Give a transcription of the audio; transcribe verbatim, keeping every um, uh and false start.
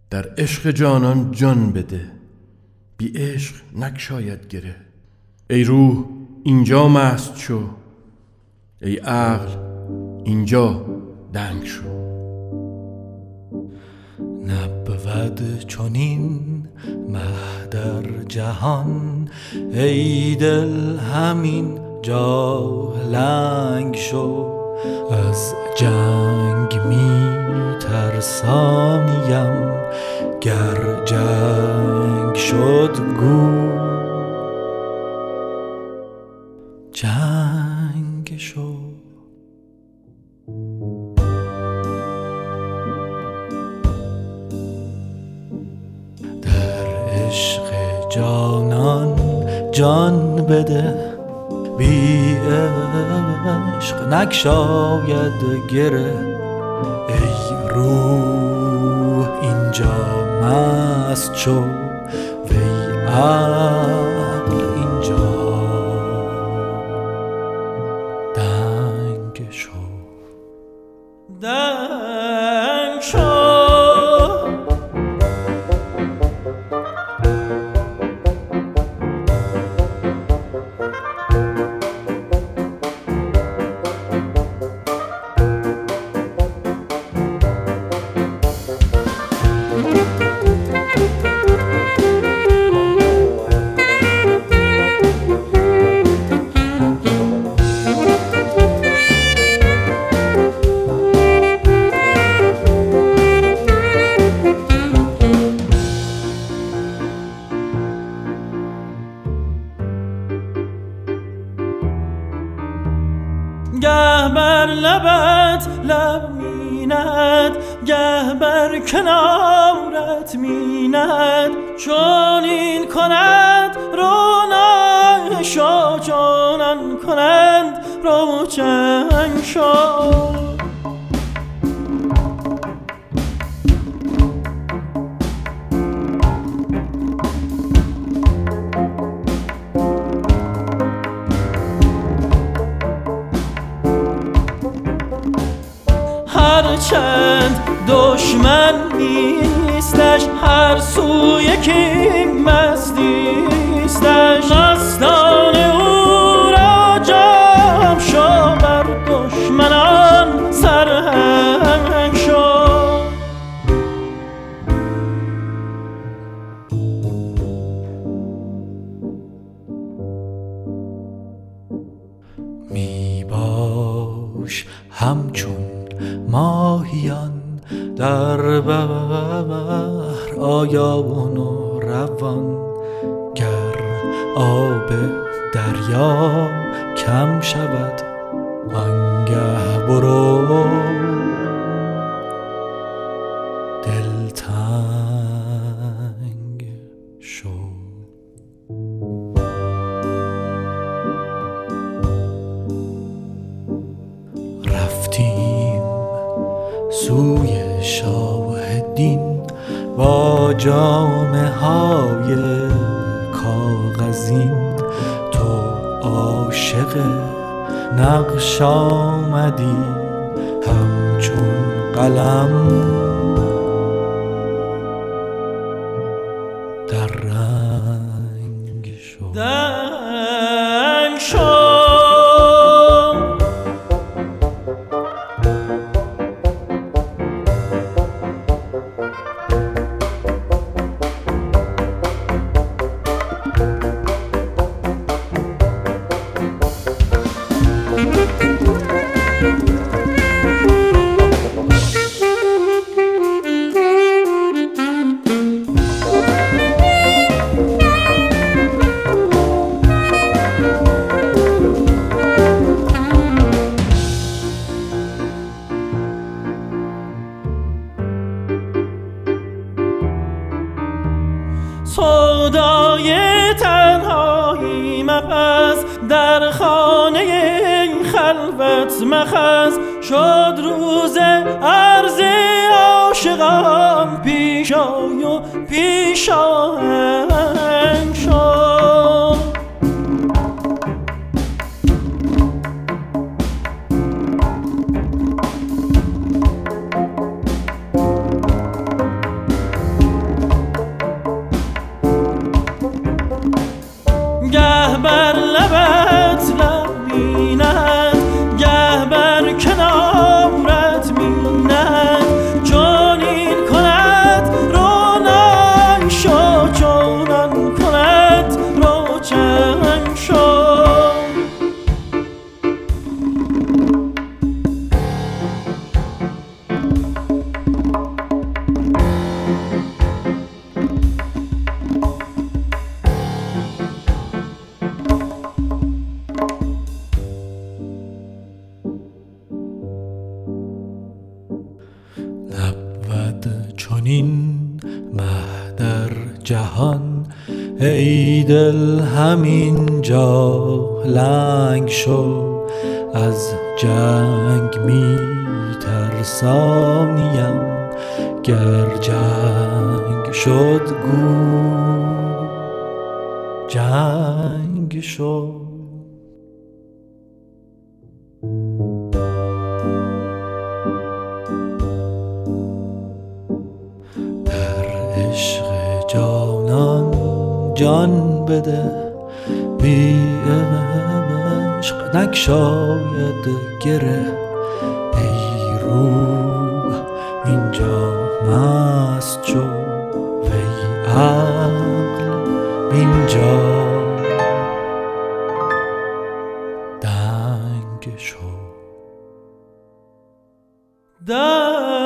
در عشق جانان جان بده، بی عشق نگشاید گره. ای روح اینجا مست شو، ای عقل اینجا دنگ شو. نبود چنین مه در جهان، ای دل همین جا لنگ شو. از جنگ می ترسانیم، گر جنگ شد گو جنگ شو. در عشق جانان جان بده، بی عشق نگشاید گره. ای روح اینجا مست شو، وی عقل اینجا دنگ شو. دنگ شو. گه بر لبت لب میند، گه بر کنارت میند. چون این کند رونا شو، چونان کنند روشن شو. هرچند دشمن نیستش، هر سو یکی مستیستش. مستان او را جام شو، بر دشمنان سرهنگ شو. می باش همچون ماهیان در بحر آیان و روان. گر آب دریا کم شود آنگه برو دلتنگ شو. رفتیم سوی شاهدین با جامه های کاغذین. تو عاشق نقش آمدی همچون قلم در رنگ شو. دنگ شو. سودای تنهایی مپز، در خانه این خلوت مخز. شد روز عرض عاشقان، پیش آی و پیش آهنگ شو. مه در جهان ای دل همینجا لنگ شو، از جنگ می ترسانیم، گر جنگ شد گو جنگ شو. عشق جانان جان بده، بی عشق نگشاید گره. ای روح اینجا مست شو، وی عقل اینجا دنگ شو. در